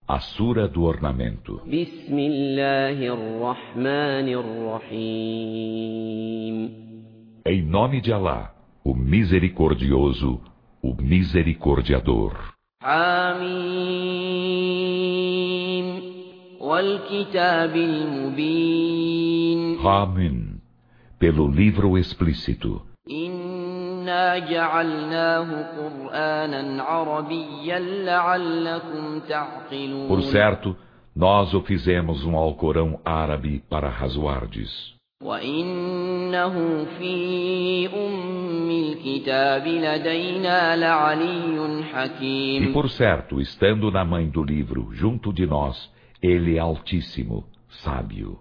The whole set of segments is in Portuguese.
A Sura do Ornamento. Em nome de Alá, o Misericordioso, o Misericordiador. Hamim, pelo livro explícito. Por certo, nós o fizemos um Alcorão árabe para razoardes. E por certo, estando na mãe do livro, junto de nós, ele é altíssimo, sábio.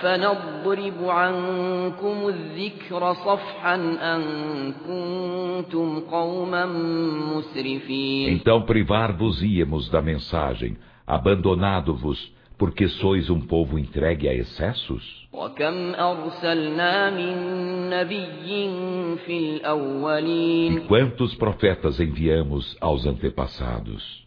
Então privar-vos-íamos da mensagem, abandonado-vos, porque sois um povo entregue a excessos? E quantos profetas enviamos aos antepassados?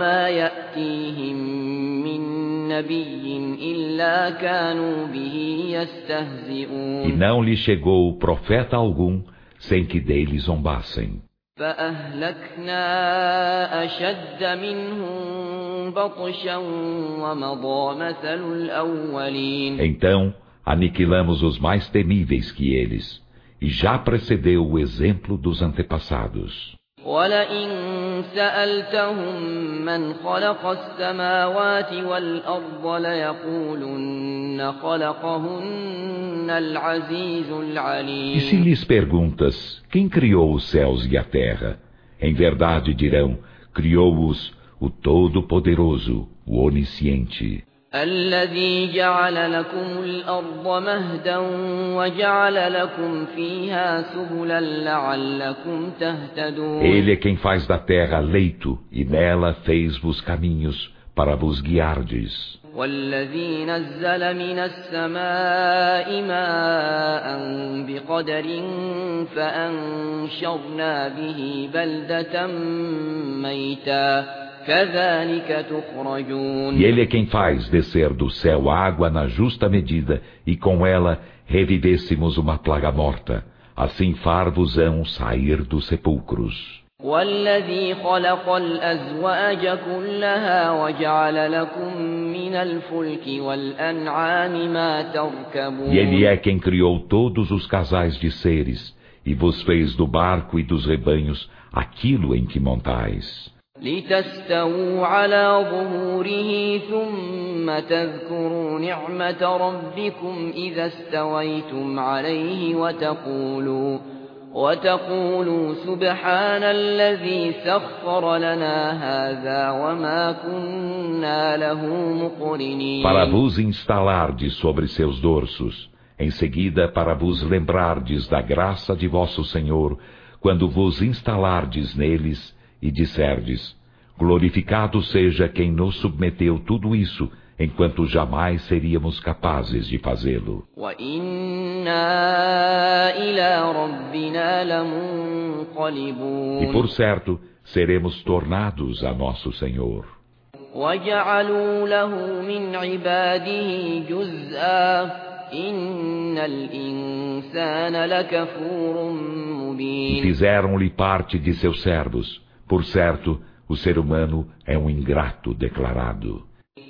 E não lhe chegou profeta algum sem que dele zombassem. Então aniquilamos os mais temíveis que eles, e já precedeu o exemplo dos antepassados. E se lhes perguntas, quem criou os céus e a terra? Em verdade dirão, criou-os o Todo-Poderoso, o Onisciente. Ele é quem faz da terra leito, e nela fez-vos caminhos para vos guiardes. E ele é quem faz descer do céu água na justa medida, e com ela revivêssemos uma plaga morta. Assim far-vos-ão sair dos sepulcros. E ele é quem criou todos os casais de seres, e vos fez do barco e dos rebanhos aquilo em que montais. لتستووا على ظهوره ثم تذكروا نعمة ربكم إذا استويتم عليه وتقولوا سبحان الذي سخر لنا هذا وما كنا له مقرنين. Para vos instalardes sobre seus dorsos, em seguida para vos lembrardes da graça de vosso Senhor, quando vos instalardes neles, e disserdes, glorificado seja quem nos submeteu tudo isso, enquanto jamais seríamos capazes de fazê-lo. E por certo, seremos tornados a nosso Senhor. E fizeram-lhe parte de seus servos. Por certo, o ser humano é um ingrato declarado.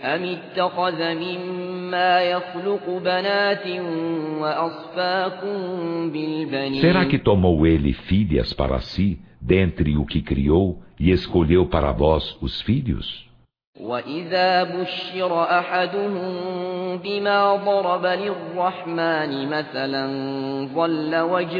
Será que tomou ele filhas para si, dentre o que criou, e escolheu para vós os filhos? وَإِذَا بُشِّرَ أَحَدُهُم بِمَا ضَرَبَ لِلرَّحْمَنِ مَثَلًا ظَلَّ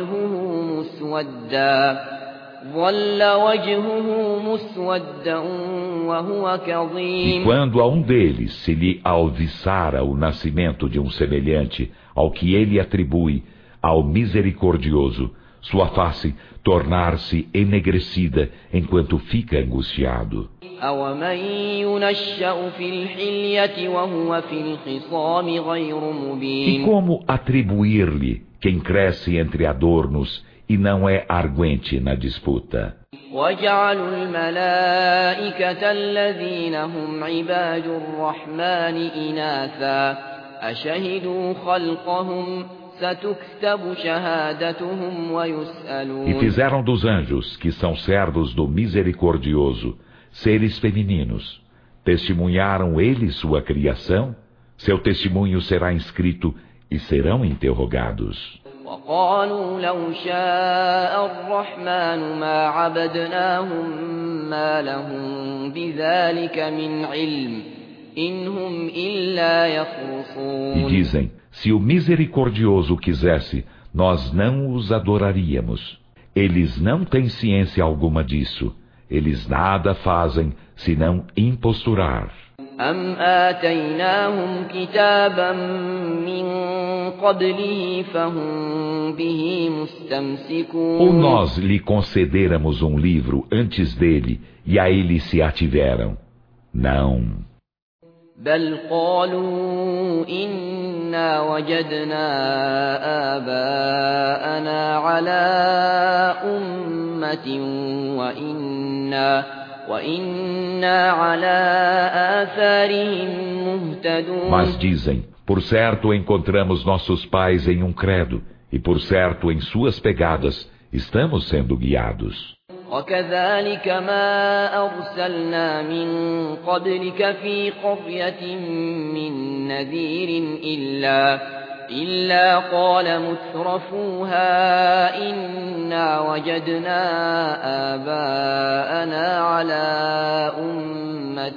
وجهه مسودا وهو كظيم. E quando a um deles se lhe alviçara o nascimento de um semelhante ao que ele atribui ao Misericordioso, sua face tornar-se enegrecida enquanto fica angustiado. أَوَمَن يُنَشَّأُ فِي الْحِلْيَةِ وَهُوَ فِي الْخِصَامِ غَيْرُ مُبِينٍ. E como atribuir-lhe quem cresce entre adornos e não é arguente na disputa. وجعلوا الملائكة الذين هم عباد الرحمن إناثا أشهدوا خلقهم ستكتب شهادتهم ويسألون. E fizeram dos anjos, que são servos do Misericordioso, seres femininos. Testemunharam eles sua criação? Seu testemunho será inscrito e serão interrogados. وقالوا لو شاء الرحمن ما عبدناهم ما لهم بذلك من علم إن هم إلا يخرصون. E dizem, se o Misericordioso quisesse, nós não os adoraríamos. Eles não têm ciência alguma disso. Eles nada fazem senão imposturar. أم آتيناهم كتابا من قبله فهم به مستمسكون. Ou nós lhe concederamos um livro antes dele e a ele se ativeram? Não. بل قالوا إنا وجدنا آباءنا على أمة وإنا على آثارهم مهتدون. Mas dizem, por certo encontramos nossos pais em um credo, e por certo em suas pegadas estamos sendo guiados. وكذلك ما أرسلنا من قبلك في قرية من نذير إلا قال مترفوها إنا وجدنا آباءنا على أمة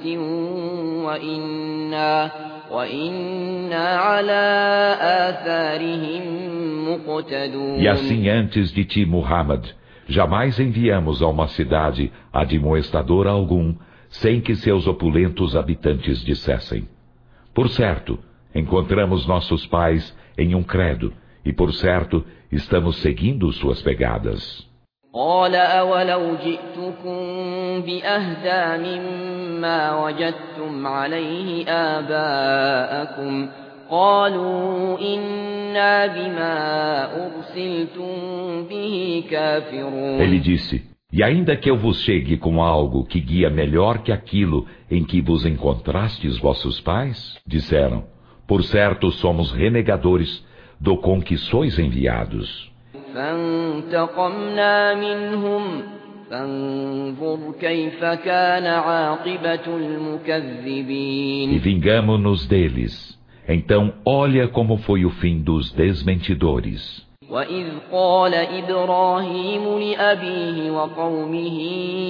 وإنا على آثارهم مقتدون. E assim antes de ti, Muhammad, jamais enviamos a uma cidade admoestador algum, sem que seus opulentos habitantes dissessem: por certo, encontramos nossos pais em um credo, e por certo, estamos seguindo suas pegadas. قال أولو جئتكم بأهدى مما وجدتم عليه آباءكم قالوا إنا بما أرسلتم به كافرون. Ele disse: e ainda que eu vos chegue com algo que guia melhor que aquilo em que vos encontrastes vossos pais, disseram: por certo somos renegadores do com que sois enviados. فانتقمنا منهم فانظر كيف كان عاقبة المكذبين. E vingamo-nos deles. Então olha como foi o fim dos desmentidores. وإذ قال إبراهيم لأبيه وقومه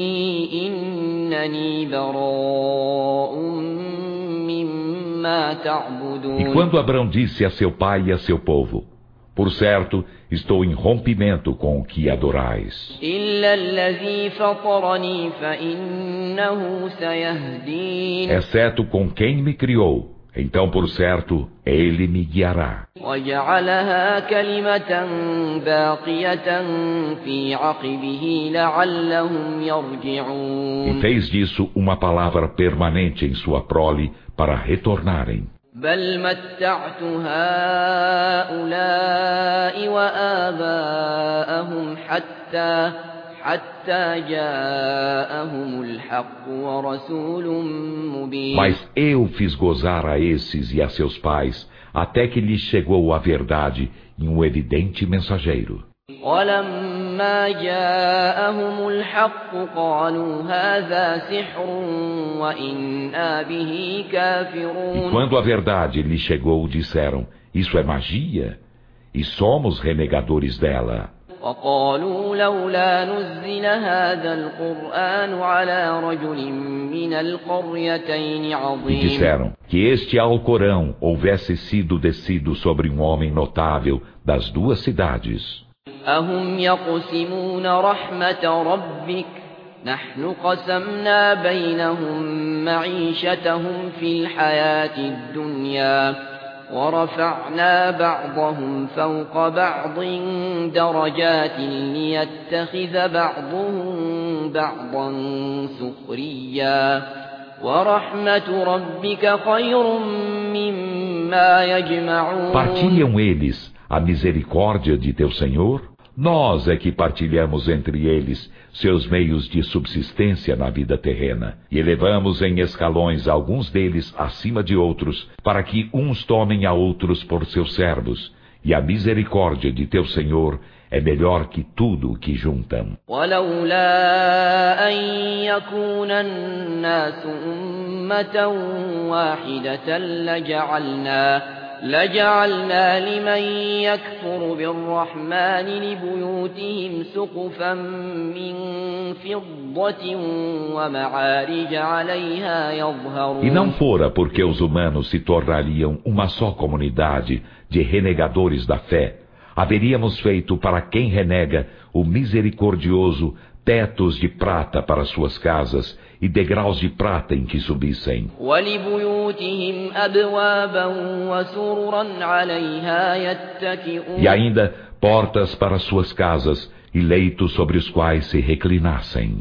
إنني براء مما تعبدون. E quando Abrão disse a seu pai e a seu povo: por certo, estou em rompimento com o que adorais. إلا الذي فطرني فإنه سيهدين. Exceto com quem me criou, então por certo, ele me guiará. وجعلها كلمة باقية في عقبه لعلهم يرجعون. E fez disso uma palavra permanente em sua prole para retornarem. بل متعت هؤلاء وآباءهم حتى جاءهم الحق ورسول مبين. Mas eu fiz gozar a esses e a seus pais, até que lhes chegou a verdade em um evidente mensageiro. ولما جاءهم الحق قالوا هذا سحر وإنا به كافرون. E quando a verdade lhes chegou, disseram: isso é magia, e somos renegadores dela. وقالوا لولا نزل هذا القرآن على رجل من القريتين E عظيم. disseram que este Alcorão houvesse sido descido sobre um homem notável das duas cidades. أهم يقسمون رحمة ربك نحن قسمنا بينهم معيشتهم في الحياة الدنيا ورفعنا بعضهم فوق بعض درجات ليتخذ بعضهم بعضا سخريا ورحمة ربك خير مما يجمعون. Partilham eles a misericórdia de teu Senhor? Nós é que partilhamos entre eles seus meios de subsistência na vida terrena, e elevamos em escalões alguns deles acima de outros, para que uns tomem a outros por seus servos, e a misericórdia de teu Senhor é melhor que tudo o que juntam. لجعلنا لمن يكفر بالرحمن لبيوتهم سقفا من فضة ومعارج عليها يظهرون. E não fora porque os humanos se tornariam uma só comunidade de renegadores da fé, haveríamos feito para quem renega o misericordioso tetos de prata para suas casas e degraus de prata em que subissem. E ainda portas para suas casas e leitos sobre os quais se reclinassem.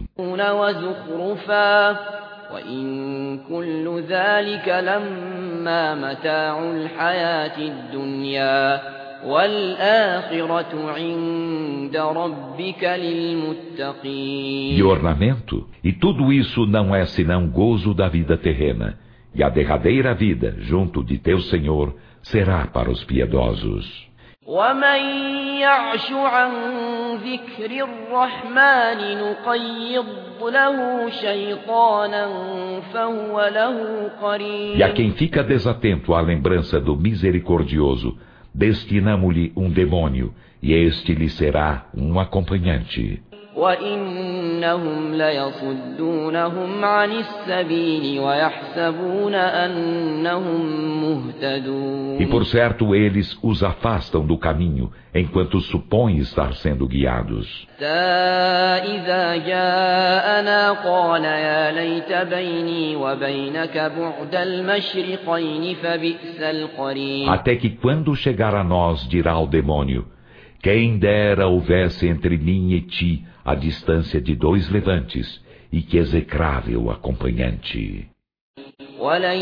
وَإِن كُلُّ ذَلِكَ لَمَّا مَتَاعُ الْحَيَاةِ الدُّنْيَا وَالْآخِرَةُ عِندَ رَبِّكَ لِلْمُتَّقِينَ. E ornamento? E tudo isso não é senão gozo da vida terrena, e a derradeira vida, junto de teu Senhor, será para os piedosos. وَمَن يَعْشُ عَن ذِكْرِ الرَّحْمَنِ نُقَيِّضْ لَهُ شَيْطَانًا فَهُوَ لَهُ قَرِينٌ. E a quem fica desatento à lembrança do misericordioso, destinamo-lhe um demônio, e este lhe será um acompanhante. وَإِنَّهُمْ لَيَصُدُّونَهُمْ عَنِ السَّبِيلِ وَيَحْسَبُونَ أَنَّهُمْ مُهْتَدُونَ. E por certo eles os afastam do caminho, enquanto supõem estar sendo guiados. إِذَا جَاءَنَا قَالَ يَا لَيْتَ بَيْنِي وَبَيْنَكَ بُعْدَ الْمَشْرِقَيْنِ فَبِئْسَ الْقَرِينُ. Até que quando chegar a nós, dirá ao demônio: quem dera houvesse entre mim e ti a distância de 2 levantes, e que execrável acompanhante. وَلَن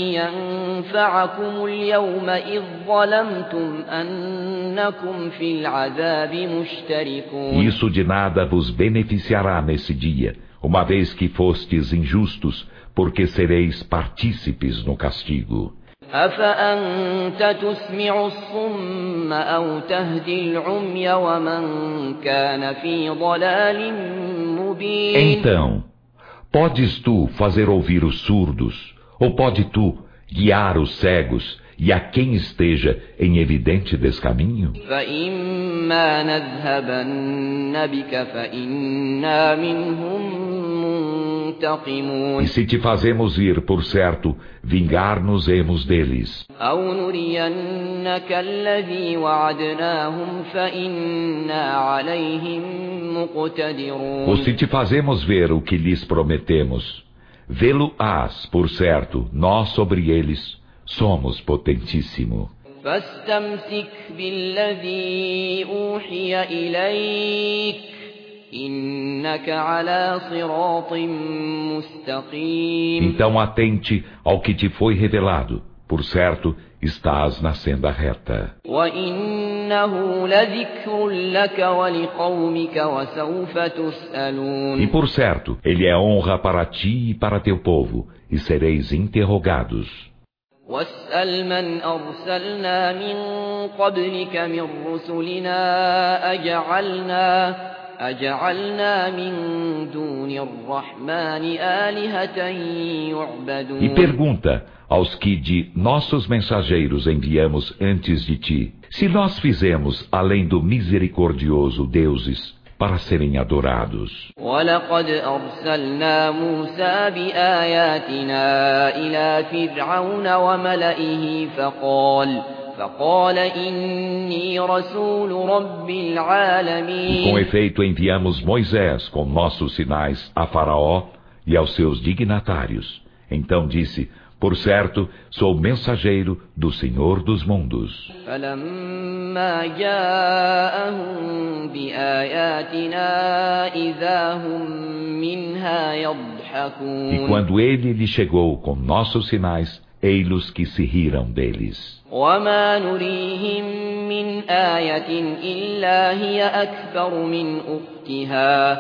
يَنفَعَكُمُ الْيَوْمَ إِذ ظَّلَمْتُمْ أَنَّكُمْ فِي الْعَذَابِ مُشْتَرِكُونَ. Isso de nada vos beneficiará nesse dia, uma vez que fostes injustos, porque sereis partícipes no castigo. أَفَأَنْتَ تُسْمِعُ الصُّمَّ أَوْ تَهْدِي الْعُمْيَ وَمَنْ كَانَ فِي ضَلَالٍ مُبِينٍ. Então, podes tu fazer ouvir os surdos, ou pode tu guiar os cegos, e a quem esteja em evidente descaminho? فَإِمَّا نَذْهَبَنَّ بِكَ فَإِنَّا مِنْهُمْ منتقمون. E se te fazemos ir, por certo, vingar-nos-emos deles. أَوْ نُرِيَنَّكَ الَّذِي وَعَدْنَاهُمْ فَإِنَّا عَلَيْهِمْ مُقْتَدِرُونَ. Ou se te fazemos ver o que lhes prometemos, vê-lo-ás, por certo, nós sobre eles somos potentíssimo. فَاسْتَمْسِكْ بِالَّذِي أُوحِيَ إِلَيْكَ إِنَّكَ عَلَى صِرَاطٍ مُسْتَقِيمٍ. Então atente ao que te foi revelado, por certo, estás na senda reta. وَإِنَّهُ لَذِكْرٌ لَكَ وَلِقَوْمِكَ وَسَوْفَ تُسْأَلُونَ. E por certo, ele é honra para ti e para teu povo, e sereis interrogados. وَاسْأَلْ مَنْ أَرْسَلْنَا مِنْ قَبْلِكَ مِنْ رُسُلِنَا أَجَعَلْنَا مِنْ دُونِ الرَّحْمَنِ آلِهَةً يُعْبَدُونَ. E pergunta aos que de nossos mensageiros enviamos antes de ti, se nós fizemos, além do misericordioso, deuses para serem adorados. وَلَقَدْ أَرْسَلْنَا مُوسَى بِآيَاتِنَا إِلَى فِرْعَوْنَ وَمَلَئِهِ فقال إِنِّي رَسُولُ رَبِّ الْعَالَمِينَ. E com efeito enviamos Moisés com nossos sinais a Faraó e aos seus dignatários. Então disse: por certo, sou mensageiro do Senhor dos mundos. فَلَمَّا جَاءَهُم بِآيَاتِنَا إِذَا هُم مِّنْهَا يَضْحَكُونَ. E quando ele lhe chegou com nossos sinais, ei-los que se riram deles. وما نريهم من آية إلا هي أكبر من أختها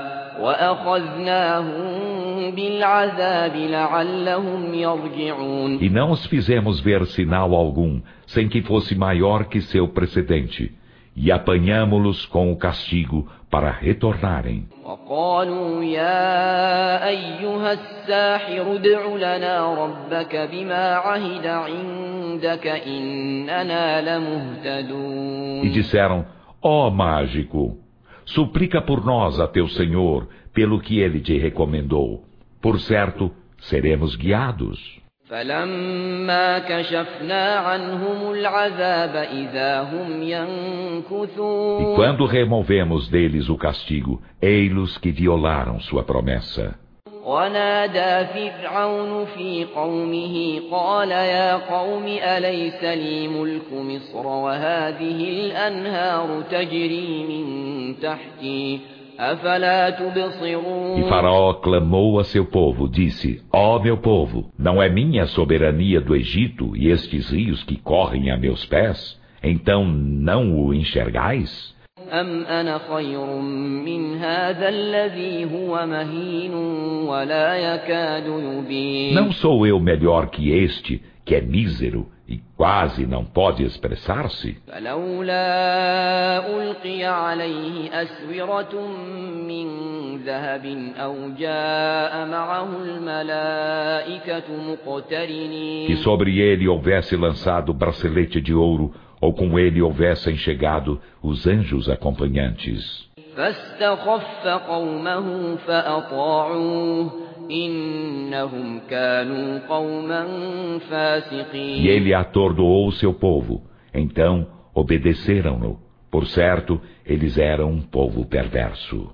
وأخذناهم بالعذاب لعلهم يرجعون. E não os fizemos ver sinal algum, sem que fosse maior que seu precedente, e apanhamo-los com o castigo para retornarem. وقالوا يا أيها الساحر ادع لنا ربك بما عهد عندك إننا لمهتدون. E disseram: ó mágico, suplica por nós a teu Senhor, pelo que ele te recomendou. Por certo, seremos guiados. فلما كشفنا عنهم العذاب إذا هم ينكثون. E quando removemos deles o castigo, ei-los que violaram sua promessa. ونادى فرعون في قومه قال يا قوم أليس لي ملك مصر وهذه الأنهار تجري من تحتي أفلا تبصرون. E Faraó clamou a seu povo, disse: ó meu povo, não é minha a soberania do Egito e estes rios que correm a meus pés? Então não o enxergais? أم أنا خير من هذا الذي هو مهين ولا يكاد يبين. Não sou eu melhor que este, que é mísero e quase não pode expressar-se? فلولا ألقي عليه أسورة من ذهب أو جاء معه الملائكة مقترنين. Que sobre ele houvesse lançado bracelete de ouro, ou com ele houvessem chegado os anjos acompanhantes. فاستخف قومه فأطاعوه إنهم كانوا قوما فاسقين. E ele atordoou seu povo, então obedeceram-no. Por certo, eles eram um povo perverso.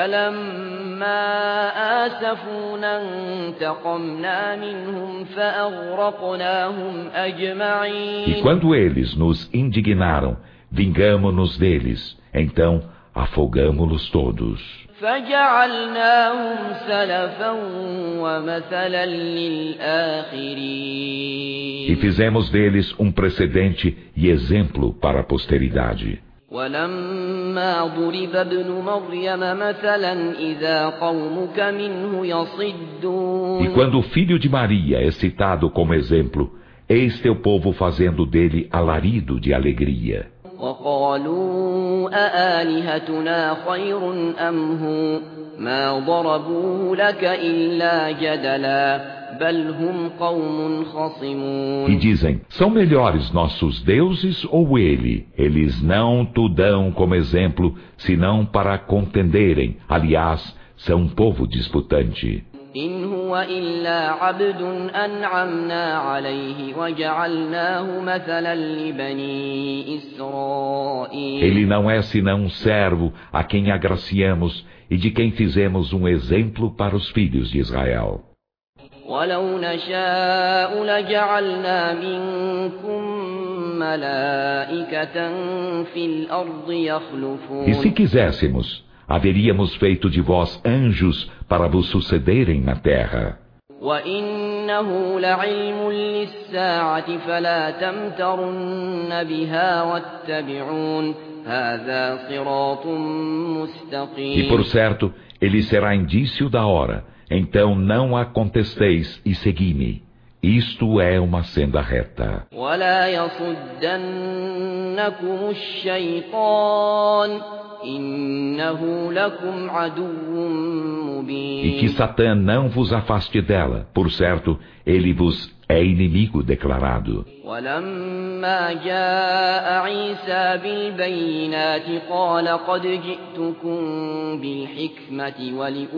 فلما آسفونا انتقمنا منهم فأغرقناهم أجمعين. E quando eles nos indignaram, vingamo-nos deles, então afogamo-los todos. فجعلناهم سلفا ومثلا للآخرين. E fizemos deles um precedente e exemplo para a posteridade. ولما ضرب ابن مريم مثلا إذا قومك منه يصدون. E quando o filho de Maria é citado como exemplo, eis teu povo fazendo dele alarido de alegria. وقالوا أآلهتنا خير أم هو ما ضربوه لك إلا جدلا بل هم قوم خصمون. E dizem: são melhores nossos deuses ou ele? Eles não tu dão como exemplo, senão para contenderem. Aliás, são um povo disputante. إن هو إلا عبد أنعمنا عليه وجعلناه مثلا لبني إسرائيل. Ele não é senão um servo a quem agraciamos e de quem fizemos um exemplo para os filhos de Israel. ولو نشاء لجعلنا منكم ملائكة في الأرض يخلفون. E se quiséssemos, haveríamos feito de vós anjos para vos sucederem na terra. وإنه لعلم للساعة فلا تمترن بها واتبعون هذا صراط مستقيم. E por certo, ele será indício da hora. Então não a contesteis e segui-me. Isto é uma senda reta. ولا يصدنكم الشيطان إنه لكم عدو مبين. E que Satã não vos afaste dela. Por certo, ele vos é inimigo declarado. ولما جاء عيسى بالبينات قال قد جئتكم بالحكمة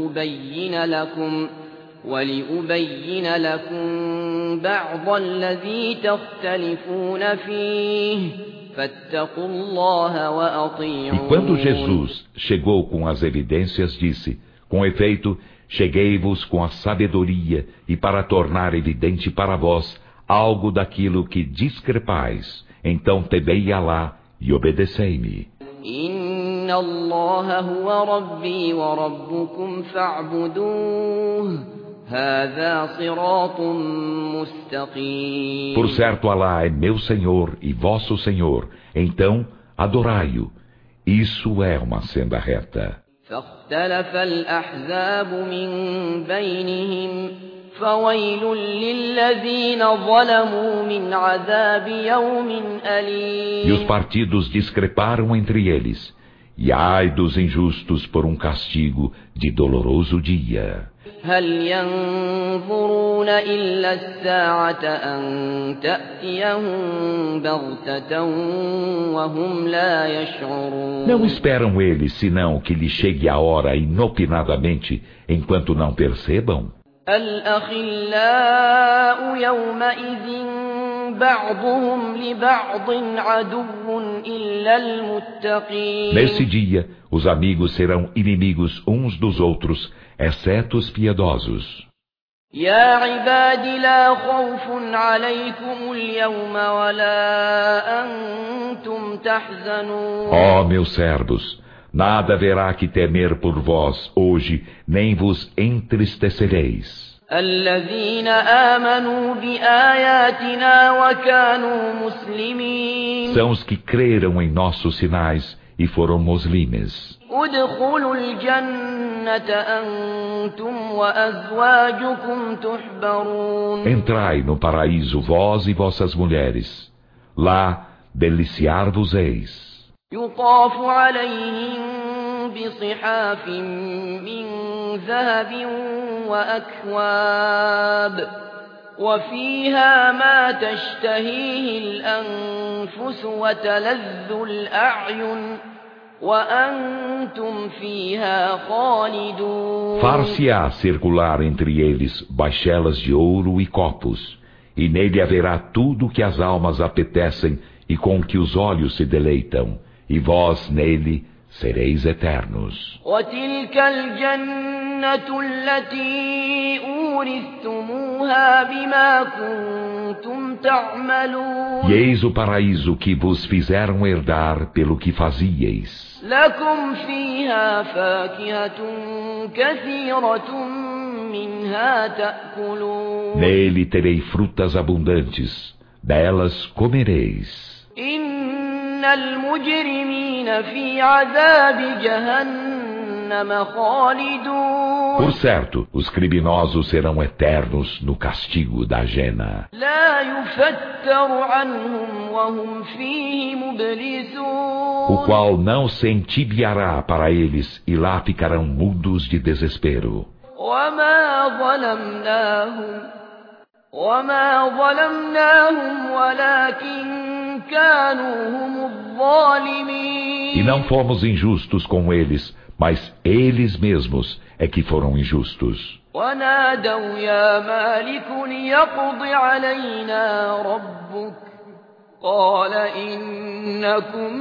ولأبين لكم بعض الذي تختلفون فيه فاتقوا الله وأطيعون. E quando Jesus chegou com as evidências, disse: com efeito, cheguei-vos com a sabedoria e para tornar evidente para vós algo daquilo que discrepais. Então temei Alá e obedecei-me. إن الله هو ربي وربكم فاعبدوه هذا صراط مستقيم. Por certo, Alá é meu Senhor e vosso Senhor, então adorai-o. Isso é uma senda reta. فاختلف الأحزاب من بينهم فويل للذين ظلموا من عذاب يوم أليم. E os partidos discreparam entre eles, e ai dos injustos por um castigo de doloroso dia. هل ينظرون إلا الساعة أن تأتيهم بغتة وهم لا يشعرون. Não esperam eles senão que lhe chegue a hora inopinadamente, enquanto não percebam? الأخلاء يومئذ بعضهم لبعض عدو إلا المتقين. Nesse dia, os amigos serão inimigos uns dos outros, exceto os piedosos. يا عباد لا خوف عليكم اليوم ولا أنتم تحزنون. Ó meus servos, nada haverá que temer por vós hoje, nem vos entristecereis. الذين آمنوا بآياتنا وكانوا مسلمين. São os que creram em nossos sinais e foram muslimes. ادخلوا الجنة أنتم وأزواجكم تحبرون. Entrai no paraíso vós e vossas mulheres. Lá deliciar-vos-eis. يطاف عليهم بصحاف من ذهب وأكواب وفيها ما تشتهيه الأنفس وتلذ الأعين وأنتم فيها خالدون. Far-se-á circular entre eles baixelas de ouro e copos, e nele haverá tudo o que as almas apetecem e com que os olhos se deleitam, e vós nele sereis eternos. وتلك الجنة التي أورثتموها بما كنتم تعملون. E eis o paraíso que vos fizeram herdar pelo que fazieis. لكم فيها فاكهة كثيرة منها تأكلون. Nele terei frutas abundantes, delas comereis. إن المجرمين في عذاب جهنم خالدون. Por certo, os criminosos serão eternos no castigo da Jena. لا يفتر عنهم وهم فيه مبلسون. O qual não se entibiará para eles, e lá ficarão mudos de desespero. وما ظلمناهم ولكن كانوا هم الظالمين. E não fomos injustos com eles, mas eles mesmos é que foram injustos. ونادوا يا مالك ليقض علينا ربك قال إنكم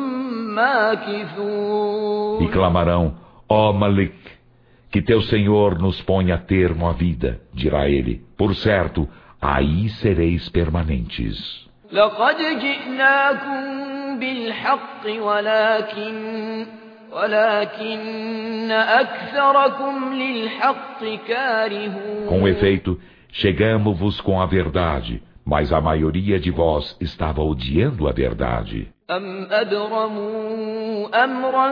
ماكثون. E clamarão, ó Malik, que teu Senhor nos ponha termo à vida, dirá ele. Por certo, aí sereis permanentes. لقد جئناكم بالحق ولكن أكثركم للحق كارهون. Com efeito, chegamo-vos com a verdade, mas a maioria de vós estava odiando a verdade. أم أبرموا أمرا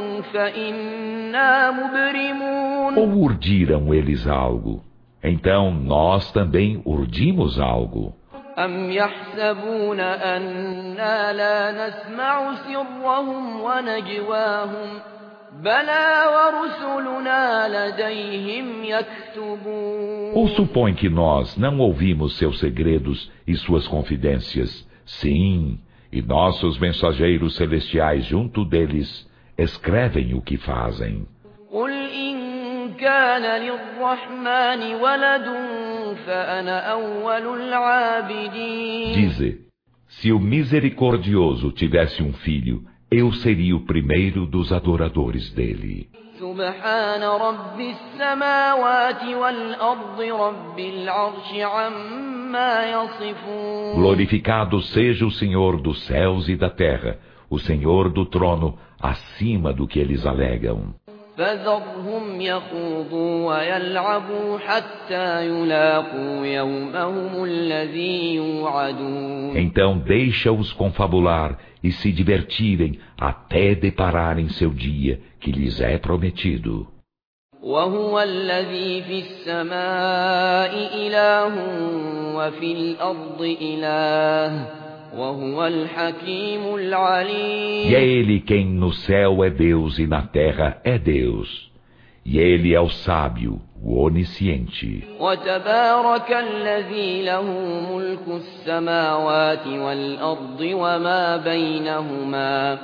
فإنا مبرمون. Ou urdiram eles algo? Então nós também urdimos algo. أم يحسبون أنا لا نسمع سرهم ونجواهم بلى ورسلنا لديهم يكتبون. Ou supõe que nós não ouvimos seus segredos e suas confidências? Sim, e nossos mensageiros celestiais junto deles escrevem o que fazem. قل إن كان للرحمن ولد فأنا أول العابدين. Dize, se o misericordioso tivesse um filho, eu seria o primeiro dos adoradores dele. سبحان رب السماوات والأرض رب العرش عما يصفون. Glorificado seja o Senhor dos céus e da terra, o Senhor do trono, acima do que eles alegam. فذرهم يخوضوا ويلعبوا حتى يلاقوا يومهم الذي يوعدون. Então deixa-os confabular e se divertirem até depararem seu dia que lhes é prometido. وهو الذي في السماء إله وفي الأرض إله وهو الحكيم العليم. E é ele quem no céu é Deus e na terra é Deus. E ele é o sábio, o onisciente. وتبارك الذي له ملك السماوات والأرض وما بينهما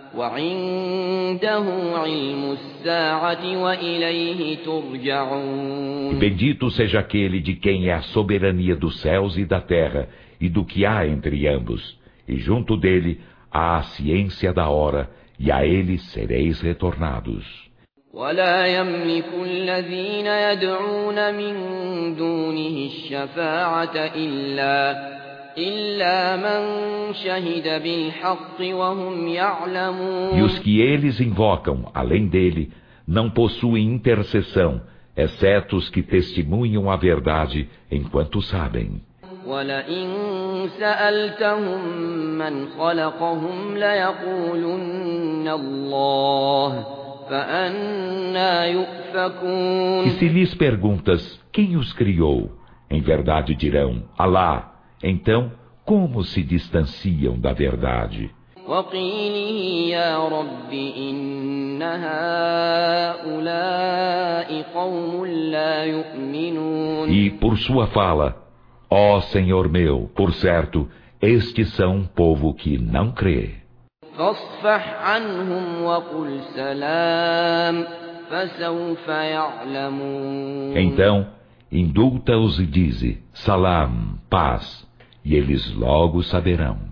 وعنده علم الساعة وإليه ترجعون. Bendito seja aquele de quem é a soberania dos céus e da terra e do que há entre ambos, e junto dele há a ciência da hora, e a ele sereis retornados. ولا يملك الذين يدعون من دونه الشفاعة إلا من شهد بالحق وهم يعلمون. E os que eles invocam, além dele, não possuem intercessão, exceto os que testemunham a verdade enquanto sabem. وَلَئِن سَأَلْتَهُم مَّنْ خَلَقَهُمْ لَيَقُولُنَّ اللَّهُ فَأَنَّىٰ يُؤْفَكُونَ. E se lhes perguntas, quem os criou? Em verdade dirão, Alá. Então, como se distanciam da verdade? وَقِيلِهِ يَا رَبِّ إِنَّ هَٰؤُلَاءِ قَوْمٌ لَّا يُؤْمِنُونَ. E por sua fala, ó Senhor meu, por certo, estes são um povo que não crê. فاصفح عنهم وقل سلام فسوف يعلمون. Então, indulta-os e dize, Salam, paz, e eles logo saberão.